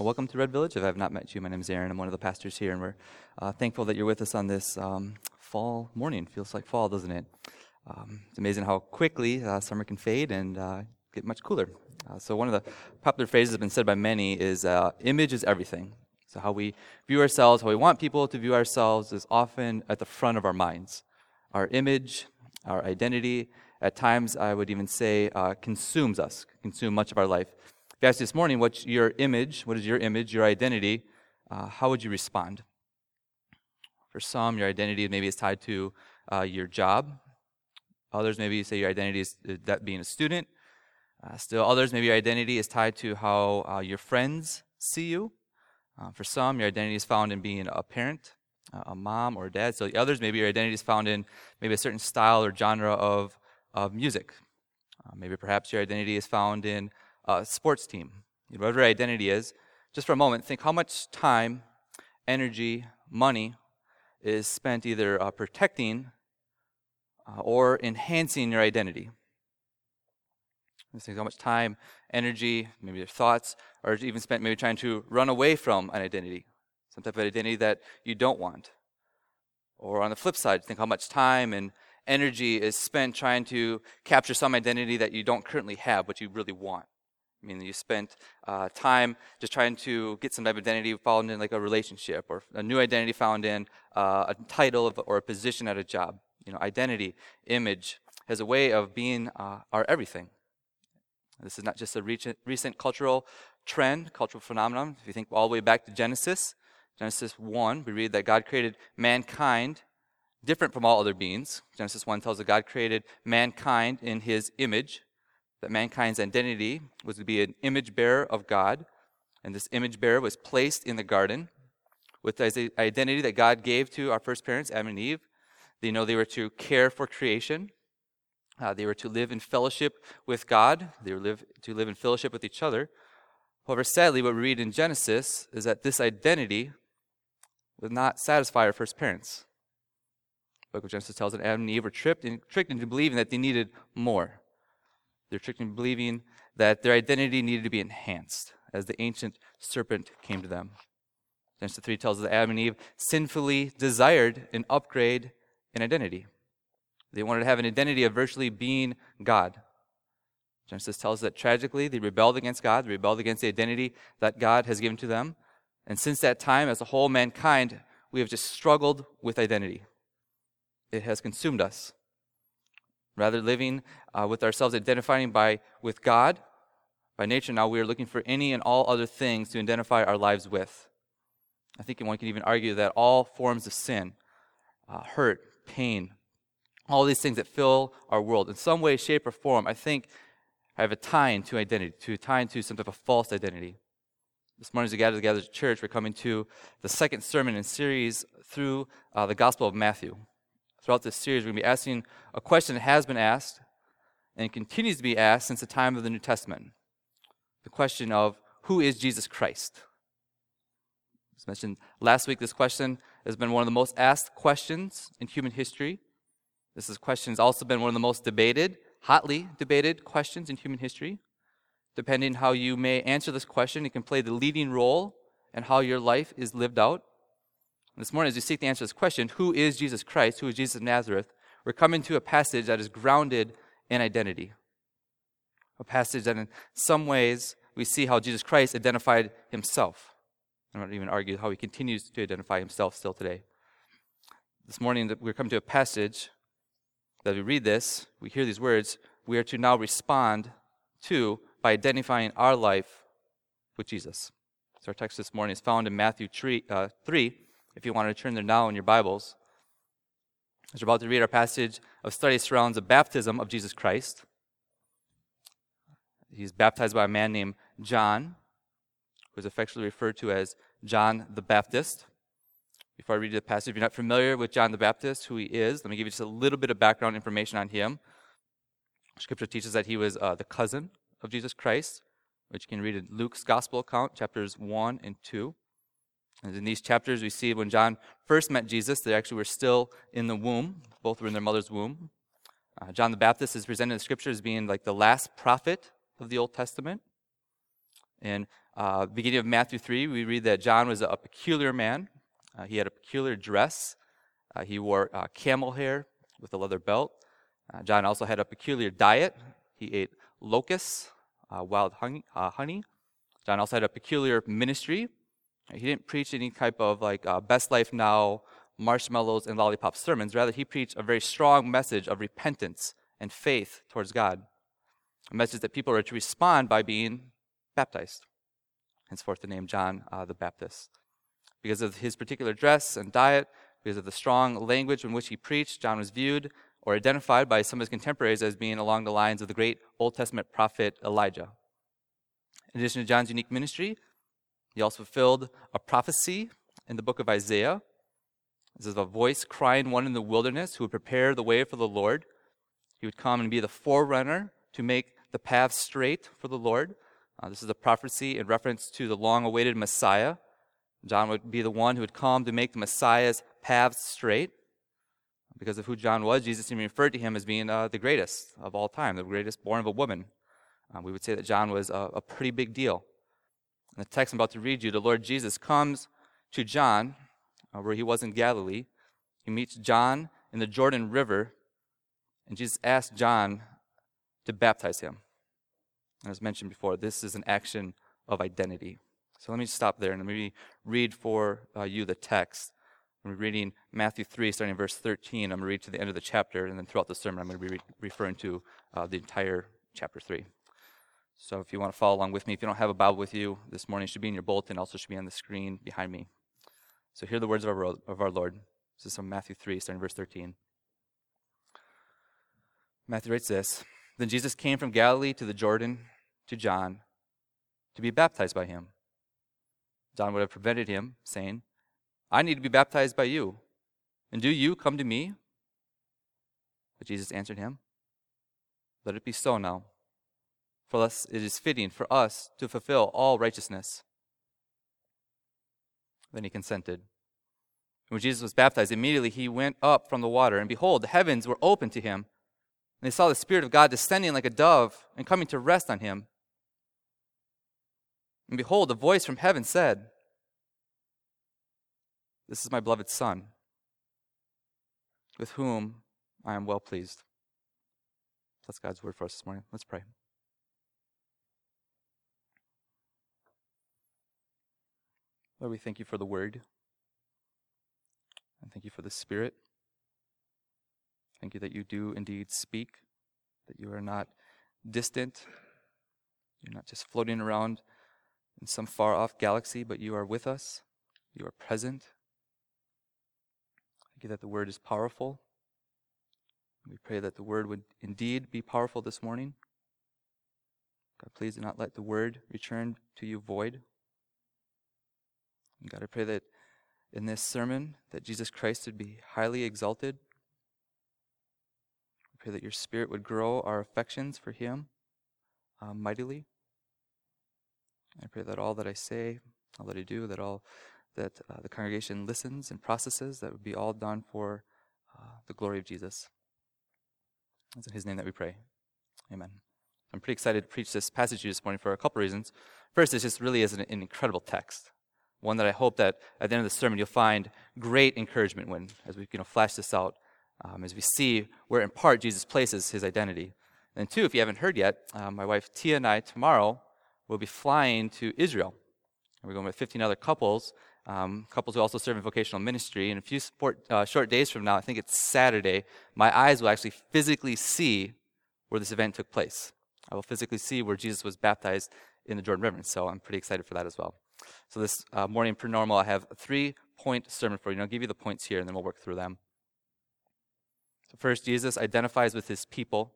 Welcome to Red Village. If I have not met you, my name is Aaron. I'm one of the pastors here, and we're thankful that you're with us on this fall morning. Feels like fall, doesn't it? It's amazing how quickly summer can fade and get much cooler. So one of the popular phrases that's been said by many is, image is everything. So how we view ourselves, how we want people to view ourselves is often at the front of our minds. Our image, our identity, at times I would even say consume much of our life. If you asked this morning, what is your image, your identity, how would you respond? For some, your identity maybe is tied to your job. Others, maybe you say your identity is that being a student. Still others, maybe your identity is tied to how your friends see you. For some, your identity is found in being a parent, a mom or a dad. So others, maybe your identity is found in maybe a certain style or genre of music. Maybe perhaps your identity is found in a sports team. Whatever your identity is, just for a moment, think how much time, energy, money is spent either protecting or enhancing your identity. Think how much time, energy, maybe your thoughts, are even spent maybe trying to run away from an identity, some type of identity that you don't want. Or on the flip side, think how much time and energy is spent trying to capture some identity that you don't currently have, but you really want. I mean, you spent time just trying to get some type of identity found in like a relationship, or a new identity found in a title or a position at a job. Identity, image, has a way of being our everything. This is not just a recent cultural trend, cultural phenomenon. If you think all the way back to Genesis 1, we read that God created mankind different from all other beings. Genesis 1 tells us that God created mankind in his image, that mankind's identity was to be an image bearer of God, and this image bearer was placed in the garden with the identity that God gave to our first parents, Adam and Eve. They were to care for creation. They were to live in fellowship with God. They were to live in fellowship with each other. However, sadly, what we read in Genesis is that this identity would not satisfy our first parents. The book of Genesis tells us that Adam and Eve were tricked into believing that they needed more. They're tricked into believing that their identity needed to be enhanced as the ancient serpent came to them. Genesis 3 tells us that Adam and Eve sinfully desired an upgrade in identity. They wanted to have an identity of virtually being God. Genesis tells us that tragically they rebelled against God, they rebelled against the identity that God has given to them. And since that time, as a whole mankind, we have just struggled with identity. It has consumed us. Rather living with ourselves, identifying with God, by nature now we are looking for any and all other things to identify our lives with. I think one can even argue that all forms of sin, hurt, pain, all these things that fill our world, in some way, shape, or form, I think have a tie to identity, to some type of false identity. This morning as we gather together as a church, we're coming to the second sermon in series through the Gospel of Matthew. Throughout this series, we're going to be asking a question that has been asked and continues to be asked since the time of the New Testament. The question of, who is Jesus Christ? As mentioned last week, this question has been one of the most asked questions in human history. This question has also been one of the most hotly debated questions in human history. Depending how you may answer this question, it can play the leading role in how your life is lived out. This morning, as we seek to answer this question, who is Jesus Christ, who is Jesus of Nazareth, we're coming to a passage that is grounded in identity. A passage that in some ways we see how Jesus Christ identified himself. I'm not even argue how he continues to identify himself still today. This morning, we're coming to a passage that we read this, we hear these words, we are to now respond to by identifying our life with Jesus. So our text this morning is found in Matthew 3, if you want to turn there now in your Bibles. As we're about to read, our passage of study surrounds the baptism of Jesus Christ. He's baptized by a man named John, who is affectionately referred to as John the Baptist. Before I read the passage, if you're not familiar with John the Baptist, who he is, let me give you just a little bit of background information on him. Scripture teaches that he was the cousin of Jesus Christ, which you can read in Luke's Gospel account, chapters 1 and 2. And in these chapters, we see when John first met Jesus, they actually were still in the womb. Both were in their mother's womb. John the Baptist is presented in the Scripture as being like the last prophet of the Old Testament. In beginning of Matthew 3, we read that John was a peculiar man. He had a peculiar dress. He wore camel hair with a leather belt. John also had a peculiar diet. He ate locusts, wild honey. John also had a peculiar ministry. He didn't preach any type of best life now, marshmallows and lollipop sermons. Rather, he preached a very strong message of repentance and faith towards God. A message that people are to respond by being baptized. Henceforth the name John the Baptist. Because of his particular dress and diet, because of the strong language in which he preached, John was viewed or identified by some of his contemporaries as being along the lines of the great Old Testament prophet Elijah. In addition to John's unique ministry, he also fulfilled a prophecy in the book of Isaiah. This is a voice crying one in the wilderness who would prepare the way for the Lord. He would come and be the forerunner to make the path straight for the Lord. This is a prophecy in reference to the long-awaited Messiah. John would be the one who would come to make the Messiah's paths straight. Because of who John was, Jesus even referred to him as being the greatest of all time, the greatest born of a woman. We would say that John was a pretty big deal. In the text I'm about to read you, the Lord Jesus comes to John, where he was in Galilee. He meets John in the Jordan River, and Jesus asked John to baptize him. And as mentioned before, this is an action of identity. So let me stop there and let me read for you the text. I'm reading Matthew 3, starting in verse 13. I'm going to read to the end of the chapter, and then throughout the sermon, I'm going to be referring to the entire chapter 3. So if you want to follow along with me, if you don't have a Bible with you this morning, it should be in your bulletin, also should be on the screen behind me. So hear the words of our Lord. This is from Matthew 3, starting in verse 13. Matthew writes this: Then Jesus came from Galilee to the Jordan to John to be baptized by him. John would have prevented him, saying, I need to be baptized by you, and do you come to me? But Jesus answered him, Let it be so now. For thus it is fitting for us to fulfill all righteousness. Then he consented. When Jesus was baptized, immediately he went up from the water, and behold, the heavens were opened to him. And they saw the Spirit of God descending like a dove and coming to rest on him. And behold, a voice from heaven said, This is my beloved Son, with whom I am well pleased. That's God's word for us this morning. Let's pray. Lord, we thank you for the word. And thank you for the Spirit. Thank you that you do indeed speak, that you are not distant. You're not just floating around in some far-off galaxy, but you are with us. You are present. Thank you that the word is powerful. We pray that the word would indeed be powerful this morning. God, please do not let the word return to you void. And God, I pray that in this sermon, that Jesus Christ would be highly exalted. I pray that your Spirit would grow our affections for him mightily. I pray that all that I say, all that I do, that the congregation listens and processes, that would be all done for the glory of Jesus. It's in his name that we pray. Amen. I'm pretty excited to preach this passage to you this morning for a couple reasons. First, it just really is an incredible text. One that I hope that at the end of the sermon you'll find great encouragement when, as we flash this out, as we see where in part Jesus places his identity. And two, if you haven't heard yet, my wife Tia and I tomorrow will be flying to Israel. And we're going with 15 other couples who also serve in vocational ministry. And a few short days from now, I think it's Saturday, my eyes will actually physically see where this event took place. I will physically see where Jesus was baptized in the Jordan River. So I'm pretty excited for that as well. So this morning, per normal, I have a 3-point sermon for you. And I'll give you the points here, and then we'll work through them. So first, Jesus identifies with his people.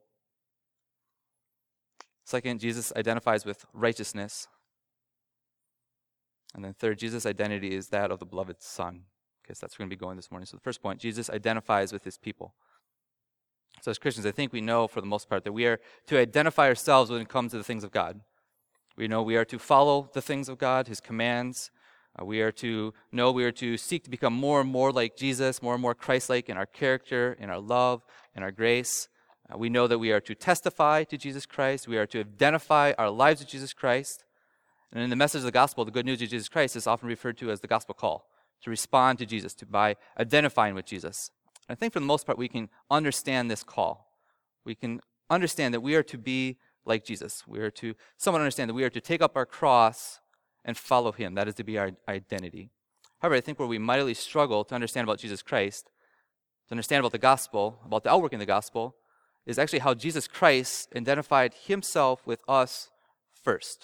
Second, Jesus identifies with righteousness. And then third, Jesus' identity is that of the beloved Son. Okay, so that's where we're going to be going this morning. So the first point, Jesus identifies with his people. So as Christians, I think we know for the most part that we are to identify ourselves when it comes to the things of God. We know we are to follow the things of God, his commands. We are to seek to become more and more like Jesus, more and more Christ-like in our character, in our love, in our grace. We know that we are to testify to Jesus Christ. We are to identify our lives with Jesus Christ. And in the message of the gospel, the good news of Jesus Christ is often referred to as the gospel call, to respond to Jesus, by identifying with Jesus. And I think for the most part, we can understand this call. We can understand that we are to be like Jesus. We are to somewhat understand that we are to take up our cross and follow him. That is to be our identity. However, I think where we mightily struggle to understand about Jesus Christ, to understand about the gospel, about the outworking of the gospel, is actually how Jesus Christ identified himself with us first.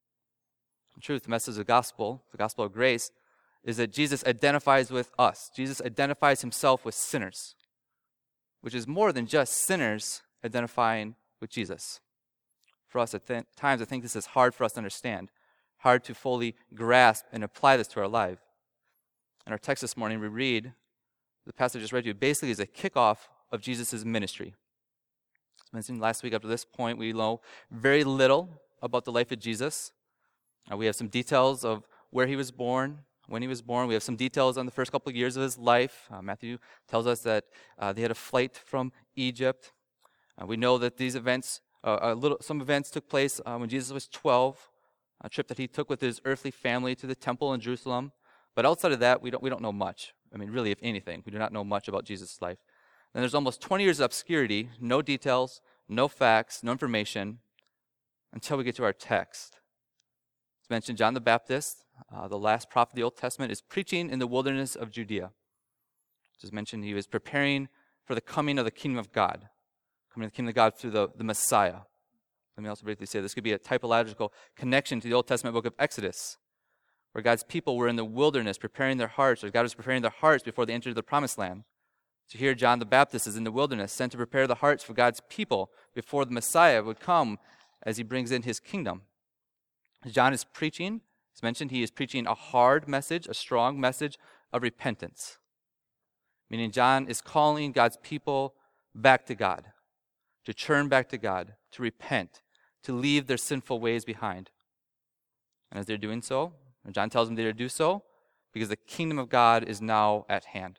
In truth, the message of the gospel of grace, is that Jesus identifies with us. Jesus identifies himself with sinners, which is more than just sinners identifying with Jesus. For us, at times, I think this is hard for us to understand, hard to fully grasp and apply this to our life. In our text this morning, we read, the passage I just read to you, basically is a kickoff of Jesus' ministry. As mentioned last week, up to this point, we know very little about the life of Jesus. We have some details of where he was born, when he was born. We have some details on the first couple of years of his life. Matthew tells us that they had a flight from Egypt. We know that these events, some events took place when Jesus was 12, a trip that he took with his earthly family to the temple in Jerusalem. But outside of that, we don't know much. I mean, really, if anything, we do not know much about Jesus' life. And there's almost 20 years of obscurity, no details, no facts, no information, until we get to our text. As mentioned, John the Baptist, the last prophet of the Old Testament, is preaching in the wilderness of Judea. As mentioned, he was preparing for the coming of the kingdom of God, coming of the kingdom of God through the Messiah. Let me also briefly say this could be a typological connection to the Old Testament book of Exodus, where God's people were in the wilderness preparing their hearts, or God was preparing their hearts before they entered the promised land. So here John the Baptist is in the wilderness, sent to prepare the hearts for God's people before the Messiah would come as he brings in his kingdom. John is preaching, as mentioned, he is preaching a hard message, a strong message of repentance. Meaning John is calling God's people back to God, to turn back to God, to repent, to leave their sinful ways behind. And as they're doing so, John tells them they're to do so because the kingdom of God is now at hand.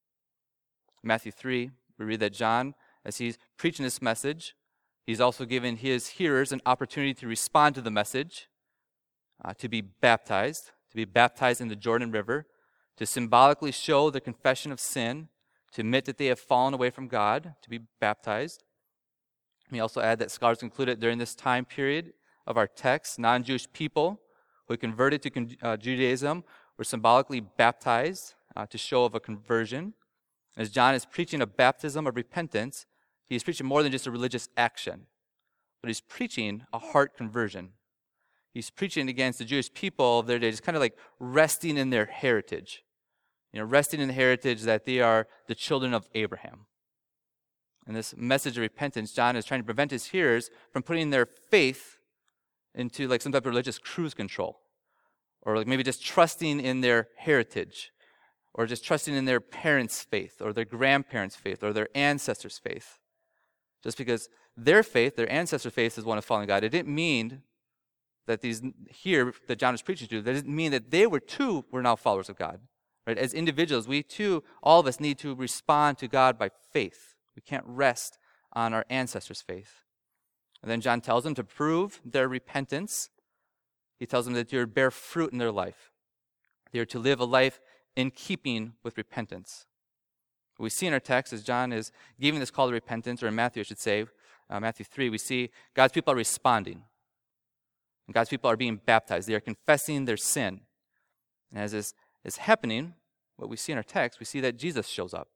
In Matthew 3, we read that John, as he's preaching this message, he's also given his hearers an opportunity to respond to the message, to be baptized in the Jordan River, to symbolically show their confession of sin, to admit that they have fallen away from God, to be baptized. We also add that scholars conclude that during this time period of our text, non-Jewish people who had converted to Judaism were symbolically baptized to show of a conversion. As John is preaching a baptism of repentance, he's preaching more than just a religious action, but he's preaching a heart conversion. He's preaching against the Jewish people of their day, just kind of like resting in their heritage. Resting in the heritage that they are the children of Abraham. And this message of repentance, John is trying to prevent his hearers from putting their faith into like some type of religious cruise control, or like maybe just trusting in their heritage, or just trusting in their parents' faith, or their grandparents' faith, or their ancestors' faith. Just because their faith, their ancestors' faith is one of following God, it didn't mean that these here that John is preaching to, that didn't mean that they were now followers of God. Right? As individuals, we too, all of us need to respond to God by faith. We can't rest on our ancestors' faith. And then John tells them to prove their repentance. He tells them that they are to bear fruit in their life. They are to live a life in keeping with repentance. What we see in our text as John is giving this call to repentance, or in Matthew, I should say, Matthew 3, we see God's people are responding. And God's people are being baptized. They are confessing their sin. And as this is happening, what we see in our text, we see that Jesus shows up.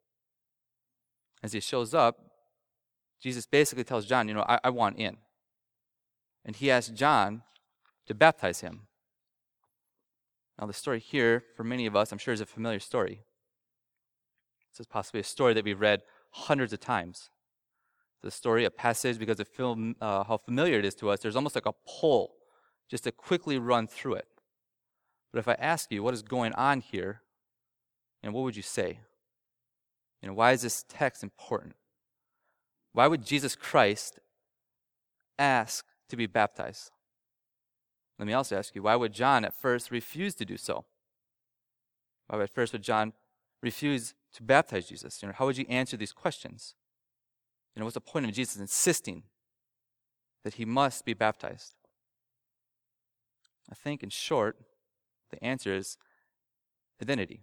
As he shows up, Jesus basically tells John, I want in. And he asks John to baptize him. Now the story here, for many of us, I'm sure is a familiar story. This is possibly a story that we've read hundreds of times. The story, a passage, because of how familiar it is to us, there's almost like a poll just to quickly run through it. But if I ask you what is going on here, what would you say? Why is this text important? Why would Jesus Christ ask to be baptized? Let me also ask you, why would John at first refuse to do so? Why at first would John refuse to baptize Jesus? How would you answer these questions? What's the point of Jesus insisting that he must be baptized? I think, in short, the answer is identity.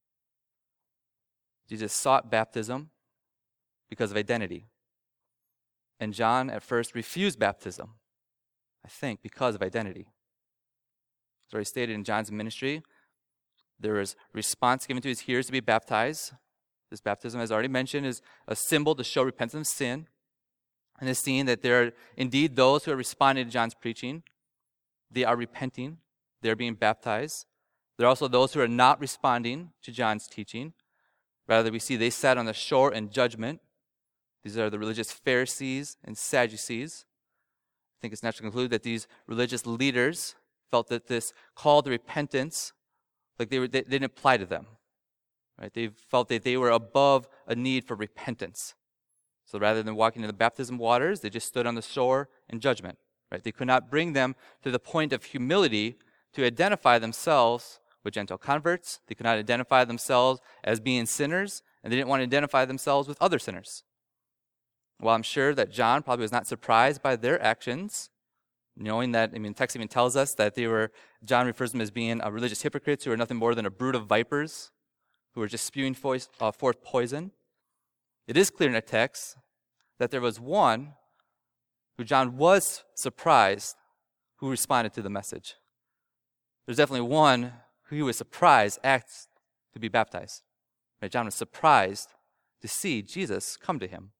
Jesus sought baptism because of identity. And John at first refused baptism, I think, because of identity. As already stated in John's ministry, there was response given to his hearers to be baptized. This baptism, as already mentioned, is a symbol to show repentance of sin. And is seen that there are indeed those who are responding to John's preaching. They are repenting. They are being baptized. There are also those who are not responding to John's teaching. Rather, we see they sat on the shore in judgment. These are the religious Pharisees and Sadducees. I think it's natural to conclude that these religious leaders felt that this call to repentance, they didn't apply to them. Right? They felt that they were above a need for repentance. So rather than walking in the baptism waters, they just stood on the shore in judgment. Right? They could not bring them to the point of humility to identify themselves with Gentile converts. They could not identify themselves as being sinners, and they didn't want to identify themselves with other sinners. Well, I'm sure that John probably was not surprised by their actions, knowing that, the text even tells us that John refers them as being religious hypocrites who are nothing more than a brood of vipers, who are just spewing forth poison. It is clear in the text that there was one who John was surprised who responded to the message. There's definitely one who he was surprised asked to be baptized. Right? John was surprised to see Jesus come to him.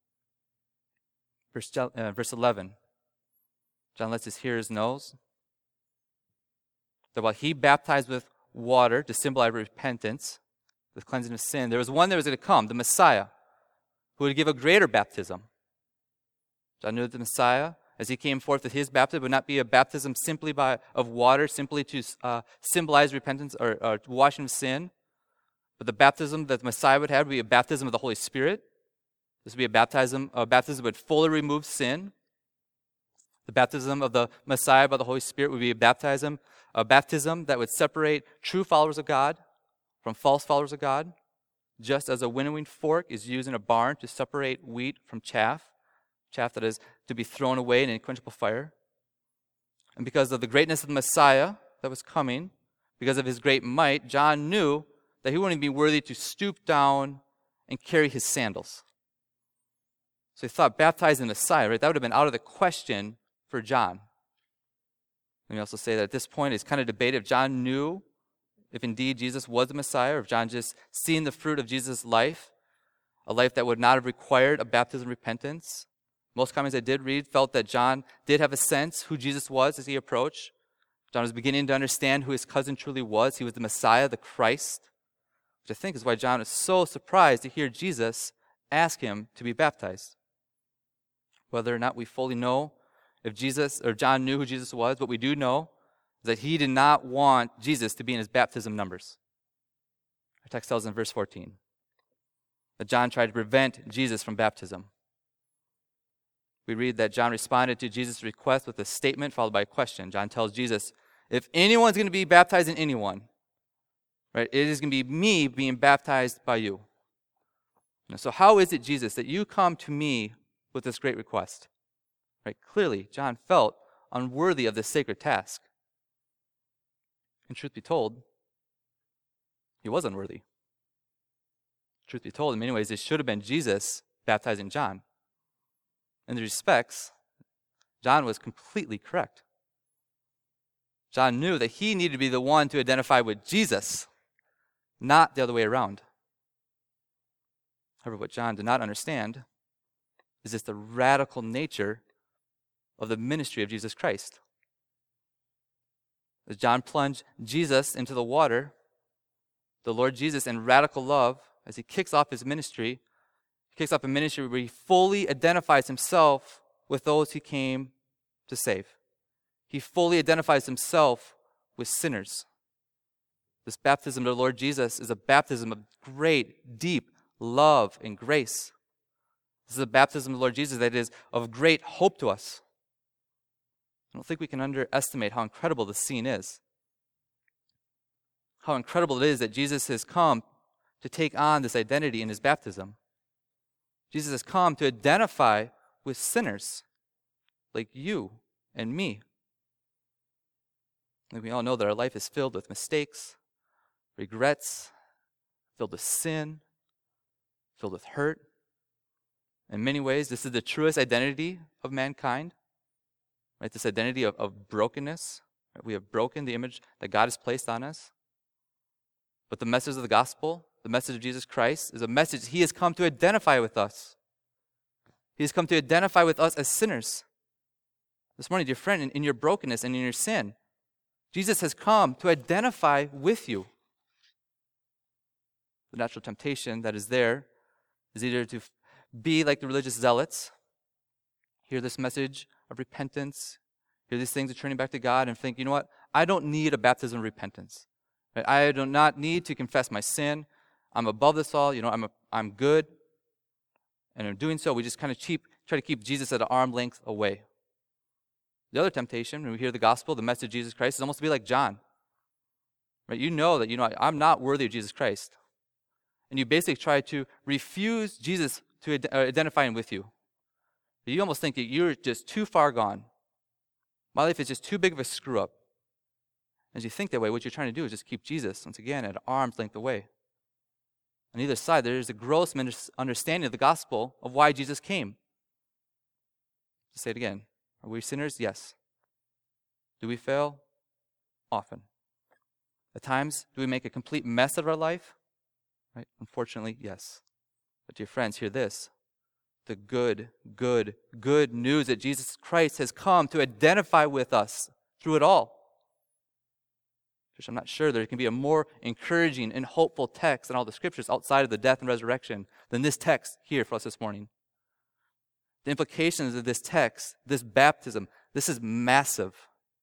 Verse 11, John lets his hearers know that while he baptized with water to symbolize repentance, the cleansing of sin, there was one that was going to come, the Messiah, who would give a greater baptism. John knew that the Messiah, as he came forth with his baptism, would not be a baptism simply of water, simply to symbolize repentance or washing of sin, but the baptism that the Messiah would have would be a baptism of the Holy Spirit. This would be a baptism that would fully remove sin. The baptism of the Messiah by the Holy Spirit would be a baptism that would separate true followers of God from false followers of God, just as a winnowing fork is used in a barn to separate wheat from chaff that is to be thrown away in an unquenchable fire. And because of the greatness of the Messiah that was coming, because of his great might, John knew that he wouldn't be worthy to stoop down and carry his sandals. So he thought baptizing the Messiah, right, that would have been out of the question for John. Let me also say that at this point it's kind of debated if John knew if indeed Jesus was the Messiah, or if John just seen the fruit of Jesus' life, a life that would not have required a baptism of repentance. Most comments I did read felt that John did have a sense who Jesus was as he approached. John was beginning to understand who his cousin truly was. He was the Messiah, the Christ, which I think is why John is so surprised to hear Jesus ask him to be baptized. Whether or not we fully know if Jesus or John knew who Jesus was, what we do know is that he did not want Jesus to be in his baptism numbers. Our text tells in verse 14 that John tried to prevent Jesus from baptism. We read that John responded to Jesus' request with a statement followed by a question. John tells Jesus, if anyone's going to be baptized in anyone, right, it is going to be me being baptized by you. So how is it, Jesus, that you come to me with this great request? Right? Clearly, John felt unworthy of this sacred task. And truth be told, he was unworthy. Truth be told, in many ways, it should have been Jesus baptizing John. In these respects, John was completely correct. John knew that he needed to be the one to identify with Jesus, not the other way around. However, what John did not understand is just the radical nature of the ministry of Jesus Christ. As John plunged Jesus into the water, the Lord Jesus, in radical love, as he kicks off his ministry, he kicks off a ministry where he fully identifies himself with those he came to save. He fully identifies himself with sinners. This baptism of the Lord Jesus is a baptism of great, deep love and grace. This is a baptism of the Lord Jesus that is of great hope to us. I don't think we can underestimate how incredible this scene is. How incredible it is that Jesus has come to take on this identity in his baptism. Jesus has come to identify with sinners like you and me. We all know that our life is filled with mistakes, regrets, filled with sin, filled with hurt. In many ways, this is the truest identity of mankind, right? This identity of brokenness. Right? We have broken the image that God has placed on us. But the message of the gospel, the message of Jesus Christ, is a message he has come to identify with us. He has come to identify with us as sinners. This morning, dear friend, in your brokenness and in your sin, Jesus has come to identify with you. The natural temptation that is there is either to be like the religious zealots, hear this message of repentance, hear these things of turning back to God, and think, you know what? I don't need a baptism of repentance. Right? I do not need to confess my sin. I'm above this all. I'm good. And in doing so, we just kind of try to keep Jesus at an arm's length away. The other temptation, when we hear the gospel, the message of Jesus Christ, is almost to be like John. Right? You know that, I'm not worthy of Jesus Christ. And you basically try to refuse Jesus to identifying with you. You almost think that you're just too far gone. My life is just too big of a screw up. As you think that way, what you're trying to do is just keep Jesus, once again, at arm's length away. On either side, there is a gross understanding of the gospel of why Jesus came. Just say it again. Are we sinners? Yes. Do we fail? Often. At times, do we make a complete mess of our life? Right? Unfortunately, yes. But dear friends, hear this. The good news that Jesus Christ has come to identify with us through it all. Church, I'm not sure there can be a more encouraging and hopeful text in all the scriptures outside of the death and resurrection than this text here for us this morning. The implications of this text, this baptism, this is massive.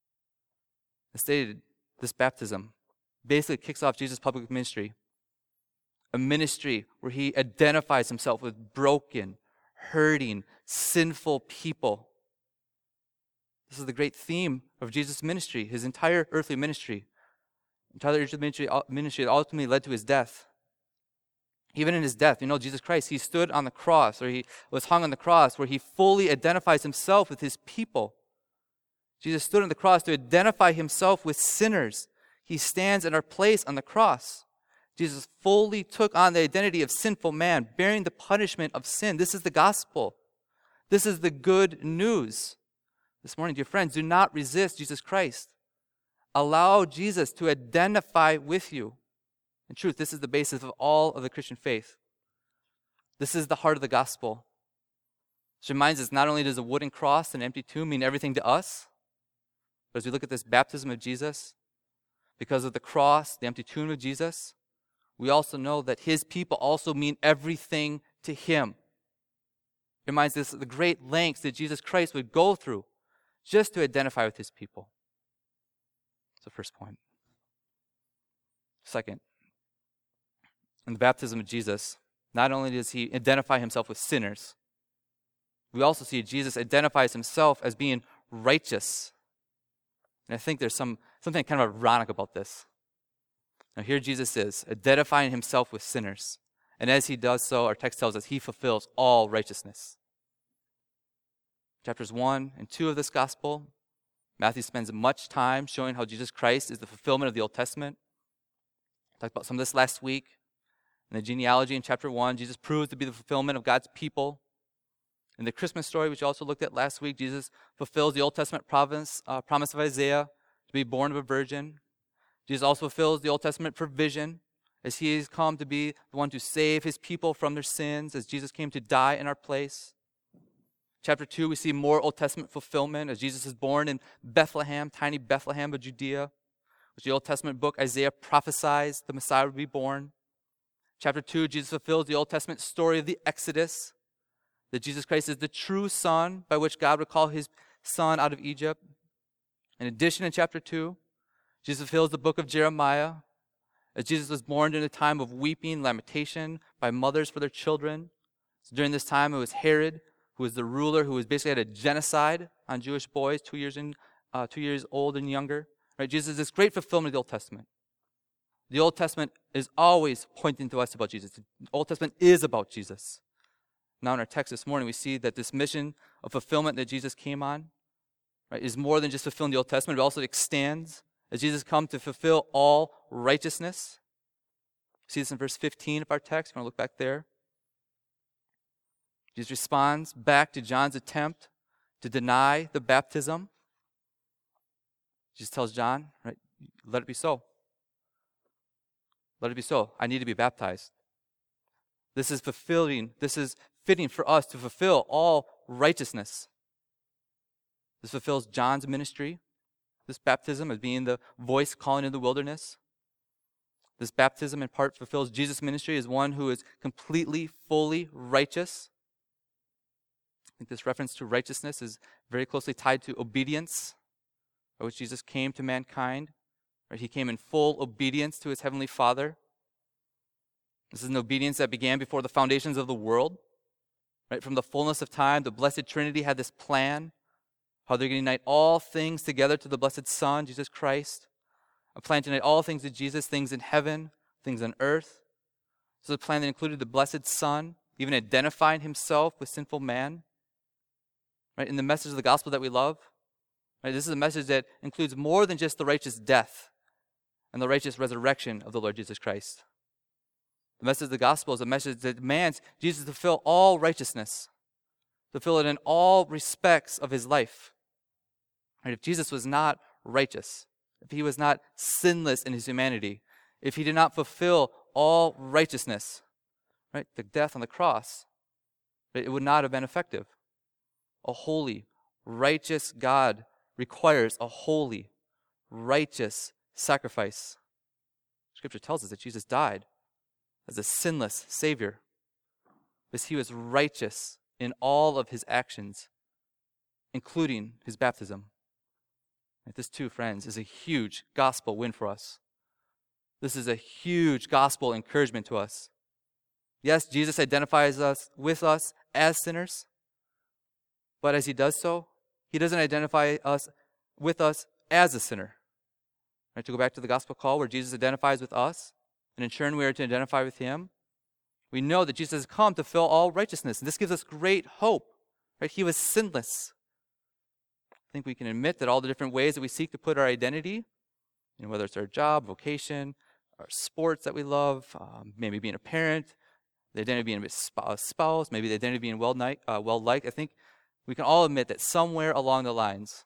As stated, this baptism basically kicks off Jesus' public ministry. A ministry where he identifies himself with broken, hurting, sinful people. This is the great theme of Jesus' ministry, his entire earthly ministry. Entire earthly ministry that ultimately led to his death. Even in his death, Jesus Christ, he stood on the cross, or he was hung on the cross, where he fully identifies himself with his people. Jesus stood on the cross to identify himself with sinners. He stands in our place on the cross. Jesus fully took on the identity of sinful man, bearing the punishment of sin. This is the gospel. This is the good news. This morning, dear friends, do not resist Jesus Christ. Allow Jesus to identify with you. In truth, this is the basis of all of the Christian faith. This is the heart of the gospel. This reminds us, not only does a wooden cross and an empty tomb mean everything to us, but as we look at this baptism of Jesus, because of the cross, the empty tomb of Jesus, we also know that his people also mean everything to him. It reminds us of the great lengths that Jesus Christ would go through just to identify with his people. That's the first point. Second, in the baptism of Jesus, not only does he identify himself with sinners, we also see Jesus identifies himself as being righteous. And I think there's something kind of ironic about this. Now here Jesus is, identifying himself with sinners. And as he does so, our text tells us he fulfills all righteousness. Chapters 1 and 2 of this gospel, Matthew spends much time showing how Jesus Christ is the fulfillment of the Old Testament. I talked about some of this last week. In the genealogy in chapter 1, Jesus proves to be the fulfillment of God's people. In the Christmas story, which we also looked at last week, Jesus fulfills the Old Testament promise of Isaiah to be born of a virgin. Jesus also fulfills the Old Testament provision as he has come to be the one to save his people from their sins, as Jesus came to die in our place. Chapter 2, we see more Old Testament fulfillment as Jesus is born in Bethlehem, tiny Bethlehem of Judea, which the Old Testament book Isaiah prophesies the Messiah would be born. Chapter 2, Jesus fulfills the Old Testament story of the Exodus, that Jesus Christ is the true son by which God would call his son out of Egypt. In addition, in chapter 2, Jesus fulfills the book of Jeremiah, as Jesus was born during a time of weeping, lamentation by mothers for their children. So during this time, it was Herod, who was the ruler, who was basically had a genocide on Jewish boys 2 years old and younger. Right? Jesus is this great fulfillment of the Old Testament. The Old Testament is always pointing to us about Jesus. The Old Testament is about Jesus. Now in our text this morning, we see that this mission of fulfillment that Jesus came on, right, is more than just fulfilling the Old Testament. It also extends Has Jesus come to fulfill all righteousness? See this in verse 15 of our text. You want to look back there? Jesus responds back to John's attempt to deny the baptism. Jesus tells John, right, let it be so. Let it be so. I need to be baptized. This is fitting for us to fulfill all righteousness. This fulfills John's ministry. This baptism as being the voice calling in the wilderness. This baptism in part fulfills Jesus' ministry as one who is completely, fully righteous. I think this reference to righteousness is very closely tied to obedience, by which Jesus came to mankind. Right? He came in full obedience to his heavenly Father. This is an obedience that began before the foundations of the world. Right? From the fullness of time, the Blessed Trinity had this plan, how they're going to unite all things together to the blessed Son, Jesus Christ. A plan to unite all things to Jesus, things in heaven, things on earth. This is a plan that included the blessed Son, even identifying himself with sinful man. Right? In the message of the gospel that we love, right? This is a message that includes more than just the righteous death and the righteous resurrection of the Lord Jesus Christ. The message of the gospel is a message that demands Jesus to fulfill all righteousness, to fulfill it in all respects of his life. Right? If Jesus was not righteous, if he was not sinless in his humanity, if he did not fulfill all righteousness, right, the death on the cross, right, it would not have been effective. A holy, righteous God requires a holy, righteous sacrifice. Scripture tells us that Jesus died as a sinless Savior because he was righteous in all of his actions, including his baptism. And this too, friends, is a huge gospel win for us. This is a huge gospel encouragement to us. Yes, Jesus identifies with us as sinners, but as he does so, he doesn't identify with us as a sinner. Right, to go back to the gospel call where Jesus identifies with us, and in turn we are to identify with him, we know that Jesus has come to fill all righteousness. And this gives us great hope. Right? He was sinless. I think we can admit that all the different ways that we seek to put our identity, whether it's our job, vocation, our sports that we love, maybe being a parent, the identity of being a spouse, maybe the identity of being well-liked, I think we can all admit that somewhere along the lines,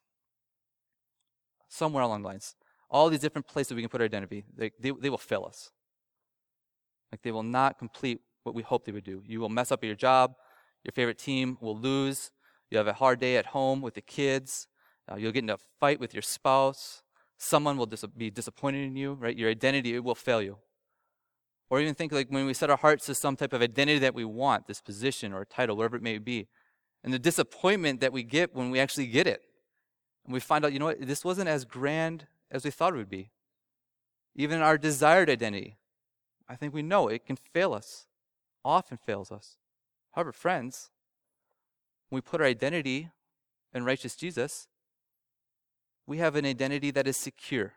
all these different places we can put our identity, they will fail us. Like they will not complete what we hope they would do. You will mess up at your job. Your favorite team will lose. You have a hard day at home with the kids. You'll get into a fight with your spouse. Someone will be disappointed in you, right? Your identity, it will fail you. Or even think like when we set our hearts to some type of identity that we want, this position or a title, whatever it may be, and the disappointment that we get when we actually get it. And we find out, you know what, this wasn't as grand as we thought it would be. Even our desired identity, I think we know it can fail us, often fails us. However, friends, when we put our identity in righteous Jesus, we have an identity that is secure.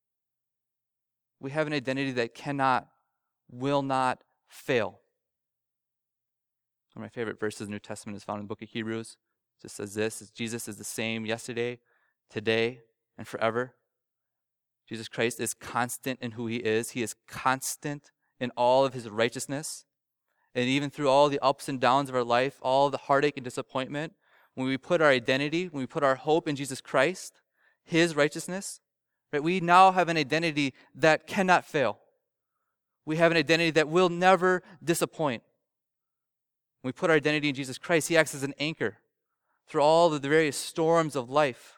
We have an identity that will not fail. One of my favorite verses in the New Testament is found in the book of Hebrews. It just says this, Jesus is the same yesterday, today, and forever. Jesus Christ is constant in who he is. He is constant in all of his righteousness. And even through all the ups and downs of our life, all the heartache and disappointment, when we put our identity, when we put our hope in Jesus Christ, his righteousness, right, we now have an identity that cannot fail. We have an identity that will never disappoint. When we put our identity in Jesus Christ, he acts as an anchor through all of the various storms of life.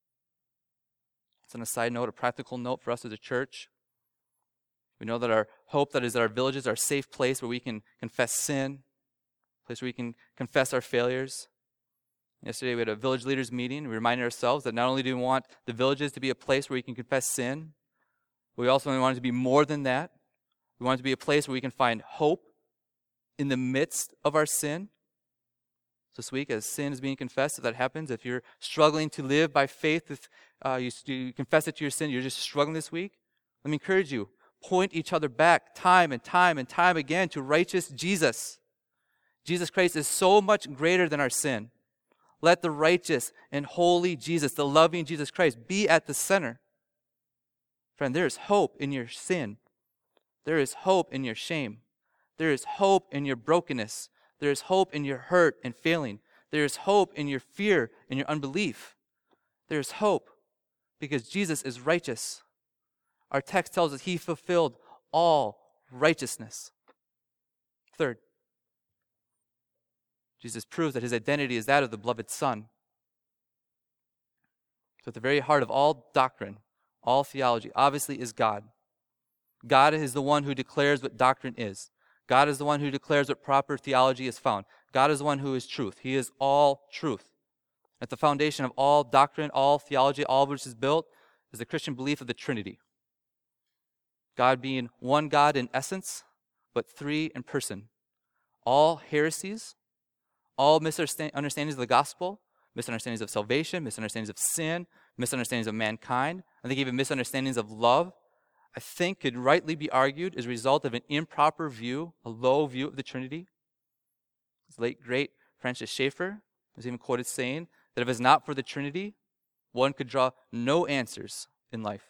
It's on a side note, a practical note for us as a church. We know that our hope, that is our villages, are a safe place where we can confess sin, a place where we can confess our failures. Yesterday we had a village leaders meeting. We reminded ourselves that not only do we want the villages to be a place where we can confess sin, but we also want it to be more than that. We want it to be a place where we can find hope in the midst of our sin. This week, as sin is being confessed, if that happens, if you're struggling to live by faith, if you confess it to your sin, you're just struggling this week, let me encourage you, point each other back time and time and time again to righteous Jesus. Jesus Christ is so much greater than our sin. Let the righteous and holy Jesus, the loving Jesus Christ, be at the center. Friend, there is hope in your sin. There is hope in your shame. There is hope in your brokenness. There is hope in your hurt and failing. There is hope in your fear and your unbelief. There is hope because Jesus is righteous. Our text tells us he fulfilled all righteousness. Third, Jesus proves that his identity is that of the beloved Son. So at the very heart of all doctrine, all theology, obviously is God. God is the one who declares what doctrine is. God is the one who declares what proper theology is found. God is the one who is truth. He is all truth. At the foundation of all doctrine, all theology, all of which is built, is the Christian belief of the Trinity. God being one God in essence, but three in person. All heresies, all misunderstandings of the gospel, misunderstandings of salvation, misunderstandings of sin, misunderstandings of mankind, I think even misunderstandings of love, I think could rightly be argued as a result of an improper view, a low view of the Trinity. His late great Francis Schaeffer was even quoted saying that if it's not for the Trinity, one could draw no answers in life.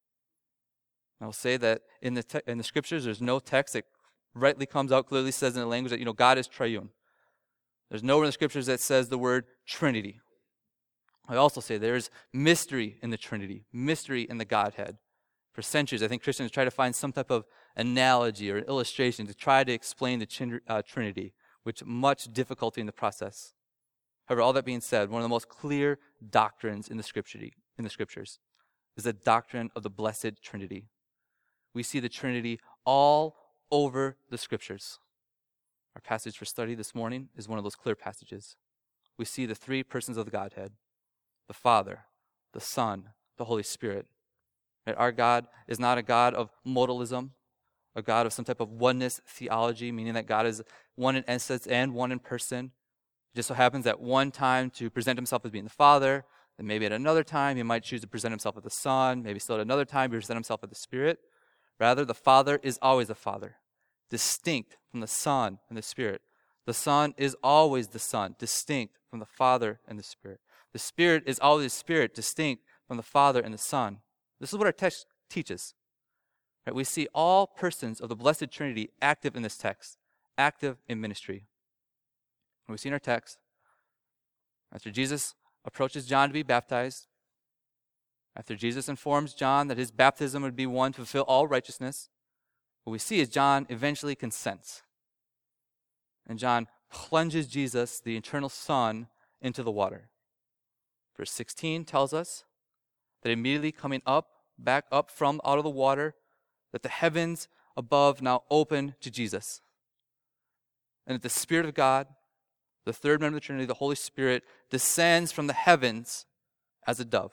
I will say that in the scriptures, there's no text that rightly comes out, clearly says in the language that, God is triune. There's nowhere in the scriptures that says the word Trinity. I also say there's mystery in the Trinity, mystery in the Godhead. For centuries, I think Christians try to find some type of analogy or an illustration to try to explain the Trinity, with much difficulty in the process. However, all that being said, one of the most clear doctrines in the scriptures is the doctrine of the blessed Trinity. We see the Trinity all over the scriptures. Our passage for study this morning is one of those clear passages. We see the three persons of the Godhead, the Father, the Son, the Holy Spirit. Right? Our God is not a God of modalism, a God of some type of oneness theology, meaning that God is one in essence and one in person. It just so happens that one time to present himself as being the Father, then maybe at another time he might choose to present himself as the Son, maybe still at another time he present himself as the Spirit. Rather, the Father is always the Father, distinct from the Son and the Spirit. The Son is always the Son, distinct from the Father and the Spirit. The Spirit is always the Spirit, distinct from the Father and the Son. This is what our text teaches. Right? We see all persons of the Blessed Trinity active in this text, active in ministry. And we see in our text, after Jesus approaches John to be baptized, after Jesus informs John that his baptism would be one to fulfill all righteousness, what we see is John eventually consents. And John plunges Jesus, the eternal Son, into the water. Verse 16 tells us that immediately coming back up from out of the water, that the heavens above now open to Jesus. And that the Spirit of God, the third member of the Trinity, the Holy Spirit, descends from the heavens as a dove.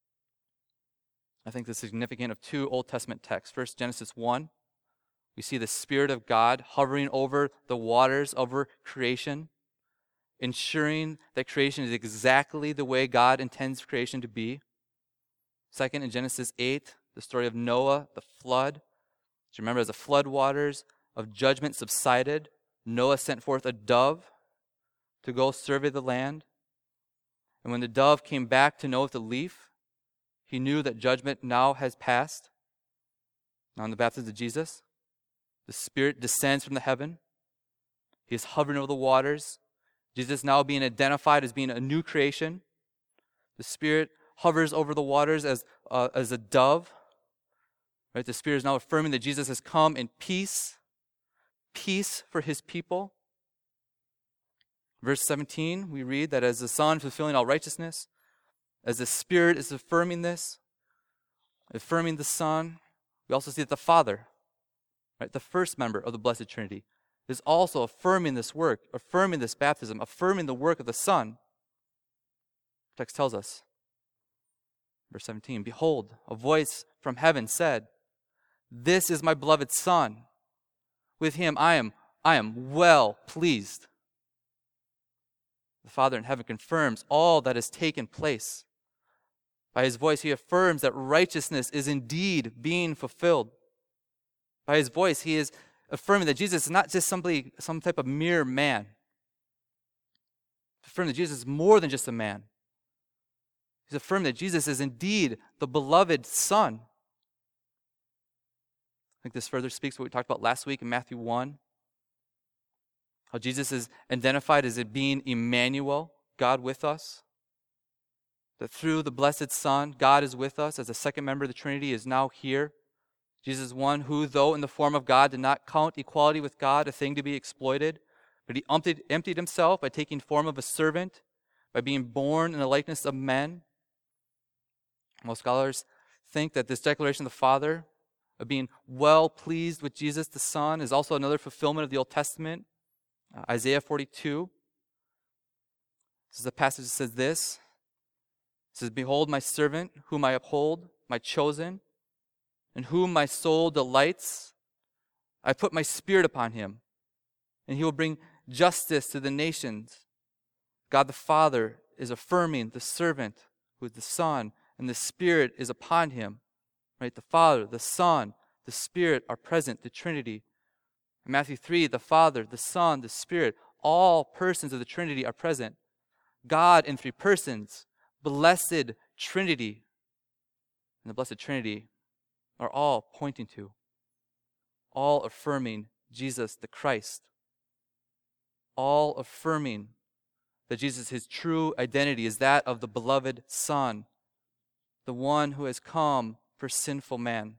I think this is significant of two Old Testament texts. First, Genesis 1. We see the Spirit of God hovering over the waters, over creation, ensuring that creation is exactly the way God intends creation to be. Second, in Genesis 8, the story of Noah, the flood. Do you remember as the flood waters of judgment subsided, Noah sent forth a dove to go survey the land. And when the dove came back to Noah with the leaf, he knew that judgment now has passed. Now in the baptism of Jesus, the Spirit descends from the heaven. He is hovering over the waters. Jesus now being identified as being a new creation. The Spirit hovers over the waters as a dove. Right? The Spirit is now affirming that Jesus has come in peace for his people. Verse 17, we read that as the Son fulfilling all righteousness, as the Spirit is affirming this, affirming the Son, we also see that the Father, right, the first member of the Blessed Trinity, is also affirming this work, affirming this baptism, affirming the work of the Son. The text tells us, verse 17, "Behold, a voice from heaven said, 'This is my beloved Son. With him I am well pleased.'" The Father in heaven confirms all that has taken place. By his voice, he affirms that righteousness is indeed being fulfilled. By his voice, he is affirming that Jesus is not just some type of mere man. Affirming that Jesus is more than just a man. He's affirming that Jesus is indeed the beloved Son. I think this further speaks to what we talked about last week in Matthew 1. How Jesus is identified as it being Emmanuel, God with us. That through the blessed Son, God is with us as a second member of the Trinity is now here. Jesus is one who, though in the form of God, did not count equality with God a thing to be exploited, but he emptied himself by taking form of a servant, by being born in the likeness of men. Most scholars think that this declaration of the Father, of being well pleased with Jesus the Son, is also another fulfillment of the Old Testament. Isaiah 42. This is a passage that says this. It says, "Behold my servant, whom I uphold, my chosen, in whom my soul delights. I put my spirit upon him, and he will bring justice to the nations." God the Father is affirming the servant who is the Son, and the Spirit is upon him. Right? The Father, the Son, the Spirit are present, the Trinity. In Matthew 3, the Father, the Son, the Spirit, all persons of the Trinity are present. God in three persons, blessed Trinity. And the blessed Trinity are all pointing to, all affirming Jesus the Christ, all affirming that Jesus, his true identity is that of the beloved Son, the one who has come for sinful man.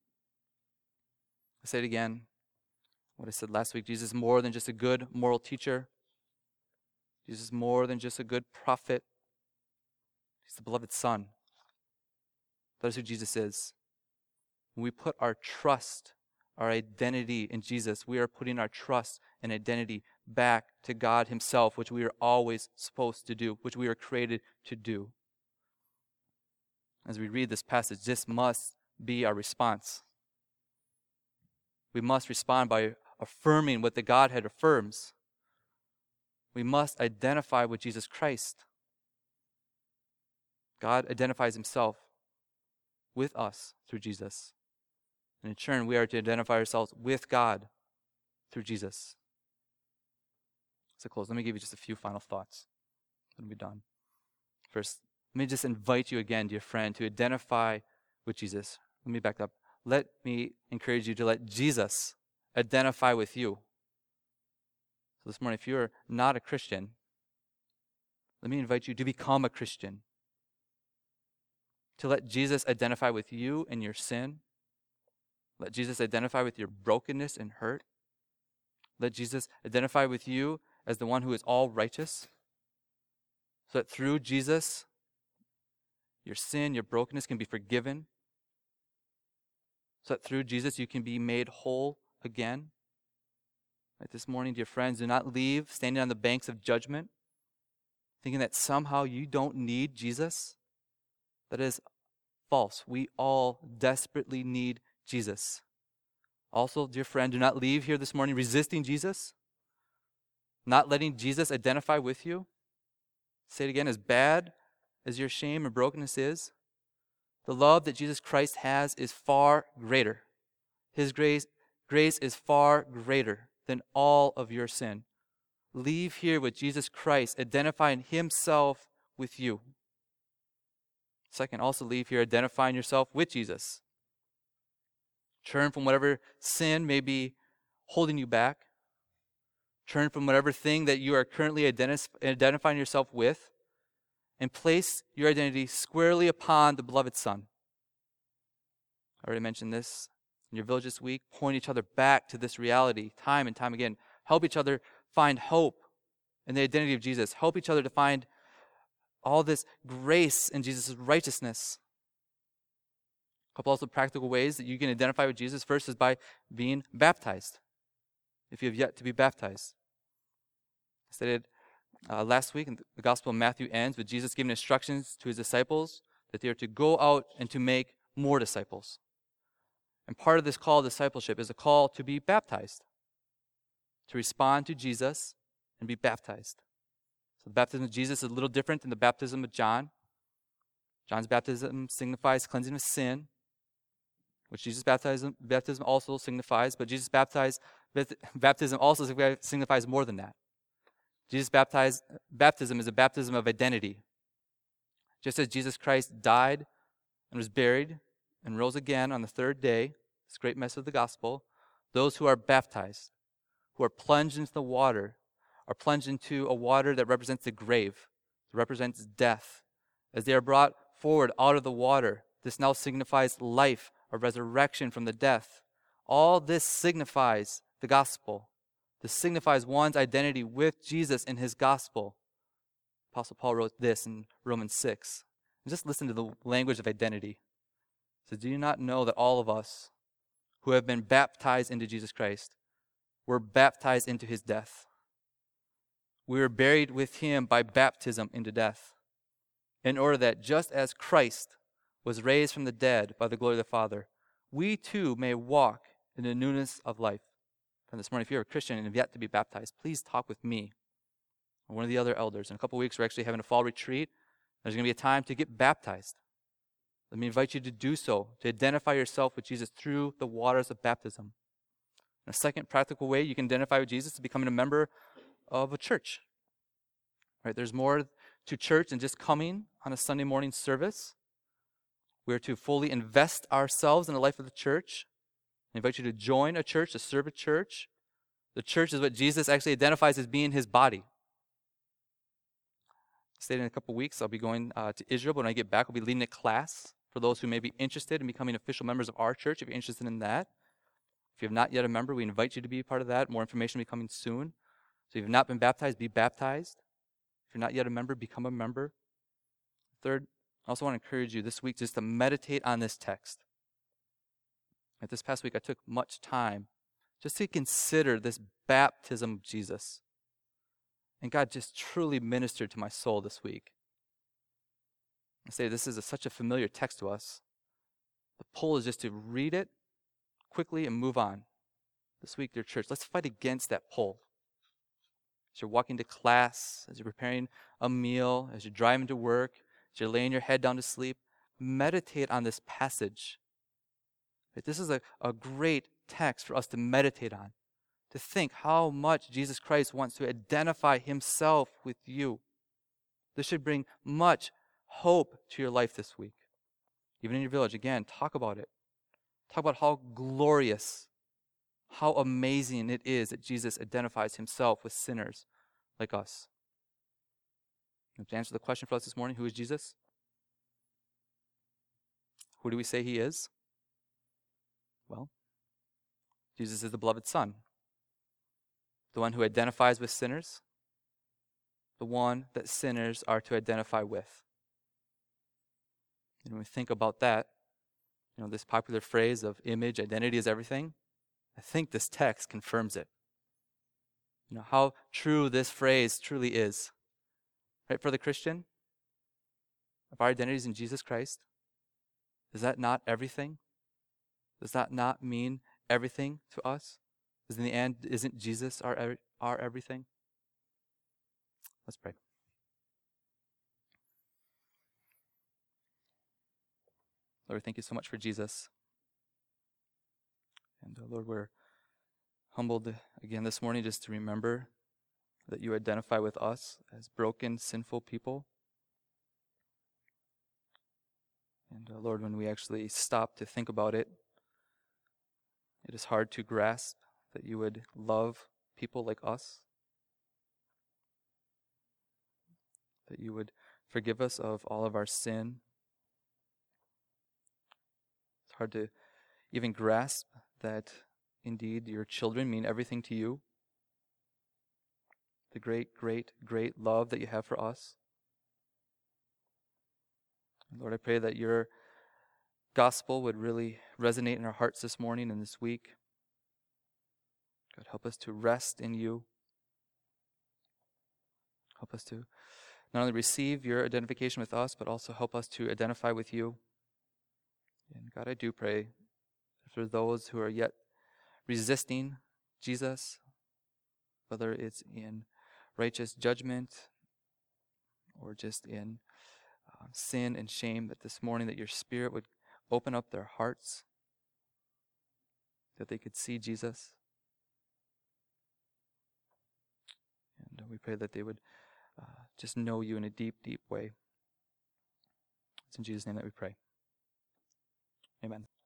I say it again, what I said last week. Jesus is more than just a good moral teacher. Jesus is more than just a good prophet. He's the beloved Son. That is who Jesus is. When we put our trust, our identity in Jesus, we are putting our trust and identity back to God himself, which we are always supposed to do, which we are created to do. As we read this passage, this must be our response. We must respond by affirming what the Godhead affirms. We must identify with Jesus Christ. God identifies himself with us through Jesus. And in turn, we are to identify ourselves with God through Jesus. So close, let me give you just a few final thoughts. Then we'll be done. First, let me just invite you again, dear friend, to identify with Jesus. Let me back up. Let me encourage you to let Jesus identify with you. So this morning, if you're not a Christian, let me invite you to become a Christian. To let Jesus identify with you and your sin. Let Jesus identify with your brokenness and hurt. Let Jesus identify with you as the one who is all righteous. So that through Jesus, your sin, your brokenness can be forgiven. So that through Jesus, you can be made whole again. Right, this morning, dear friends, do not leave standing on the banks of judgment, thinking that somehow you don't need Jesus. That is false. We all desperately need Jesus. Also, dear friend, do not leave here this morning resisting Jesus, not letting Jesus identify with you. Say it again, as bad as your shame and brokenness is, the love that Jesus Christ has is far greater. His grace is far greater than all of your sin. Leave here with Jesus Christ, identifying himself with you. Second, also leave here identifying yourself with Jesus. Turn from whatever sin may be holding you back. Turn from whatever thing that you are currently identifying yourself with, and place your identity squarely upon the beloved Son. I already mentioned this. In your village this week, point each other back to this reality time and time again. Help each other find hope in the identity of Jesus. Help each other to find all this grace in Jesus' righteousness. A couple also practical ways that you can identify with Jesus. First is by being baptized, if you have yet to be baptized. I stated last week, in the Gospel of Matthew ends with Jesus giving instructions to his disciples that they are to go out and to make more disciples. And part of this call of discipleship is a call to be baptized, to respond to Jesus and be baptized. So the baptism of Jesus is a little different than the baptism of John. John's baptism signifies cleansing of sin, which Jesus' baptism also signifies, but Jesus' baptism also signifies more than that. Jesus' baptism is a baptism of identity. Just as Jesus Christ died and was buried and rose again on the third day, this great message of the gospel, those who are baptized, who are plunged into the water, are plunged into a water that represents the grave, that represents death. As they are brought forward out of the water, this now signifies life, a resurrection from the death. All this signifies the gospel. This signifies one's identity with Jesus in his gospel. Apostle Paul wrote this in Romans 6. And just listen to the language of identity. It says, do you not know that all of us who have been baptized into Jesus Christ were baptized into his death? We were buried with him by baptism into death, in order that just as Christ was raised from the dead by the glory of the Father, we too may walk in the newness of life. And this morning, if you're a Christian and have yet to be baptized, please talk with me or one of the other elders. In a couple of weeks, we're actually having a fall retreat. There's going to be a time to get baptized. Let me invite you to do so, to identify yourself with Jesus through the waters of baptism. And a second practical way you can identify with Jesus is becoming a member of a church. Right? There's more to church than just coming on a Sunday morning service. We're to fully invest ourselves in the life of the church. I invite you to join a church, to serve a church. The church is what Jesus actually identifies as being his body. I stated in a couple of weeks, I'll be going to Israel, but when I get back, I'll be leading a class for those who may be interested in becoming official members of our church, if you're interested in that. If you have not yet a member, we invite you to be a part of that. More information will be coming soon. So if you've not been baptized, be baptized. If you're not yet a member, become a member. Third, I also want to encourage you this week just to meditate on this text. This past week, I took much time just to consider this baptism of Jesus. And God just truly ministered to my soul this week. I say this is such a familiar text to us. The pull is just to read it quickly and move on. This week, dear church, let's fight against that pull. As you're walking to class, as you're preparing a meal, as you're driving to work, as you're laying your head down to sleep, meditate on this passage. This is a great text for us to meditate on, to think how much Jesus Christ wants to identify himself with you. This should bring much hope to your life this week. Even in your village, again, talk about it. Talk about how glorious, how amazing it is that Jesus identifies himself with sinners like us. To answer the question for us this morning, who is Jesus? Who do we say he is? Well, Jesus is the beloved Son, the one who identifies with sinners, the one that sinners are to identify with. And when we think about that, this popular phrase of image, identity is everything, I think this text confirms it. How true this phrase truly is. Right, for the Christian, if our identity is in Jesus Christ, is that not everything? Does that not mean everything to us? Because in the end, isn't Jesus our everything? Let's pray. Lord, thank you so much for Jesus. And Lord, we're humbled again this morning just to remember that you identify with us as broken, sinful people. And Lord, when we actually stop to think about it, it is hard to grasp that you would love people like us, that you would forgive us of all of our sin. It's hard to even grasp that indeed your children mean everything to you. The great, great, great love that you have for us. Lord, I pray that your gospel would really resonate in our hearts this morning and this week. God, help us to rest in you. Help us to not only receive your identification with us, but also help us to identify with you. And God, I do pray for those who are yet resisting Jesus, whether it's in righteous judgment or just in sin and shame, that this morning that your Spirit would open up their hearts, that they could see Jesus. And we pray that they would just know you in a deep, deep way. It's in Jesus' name that we pray. Amen.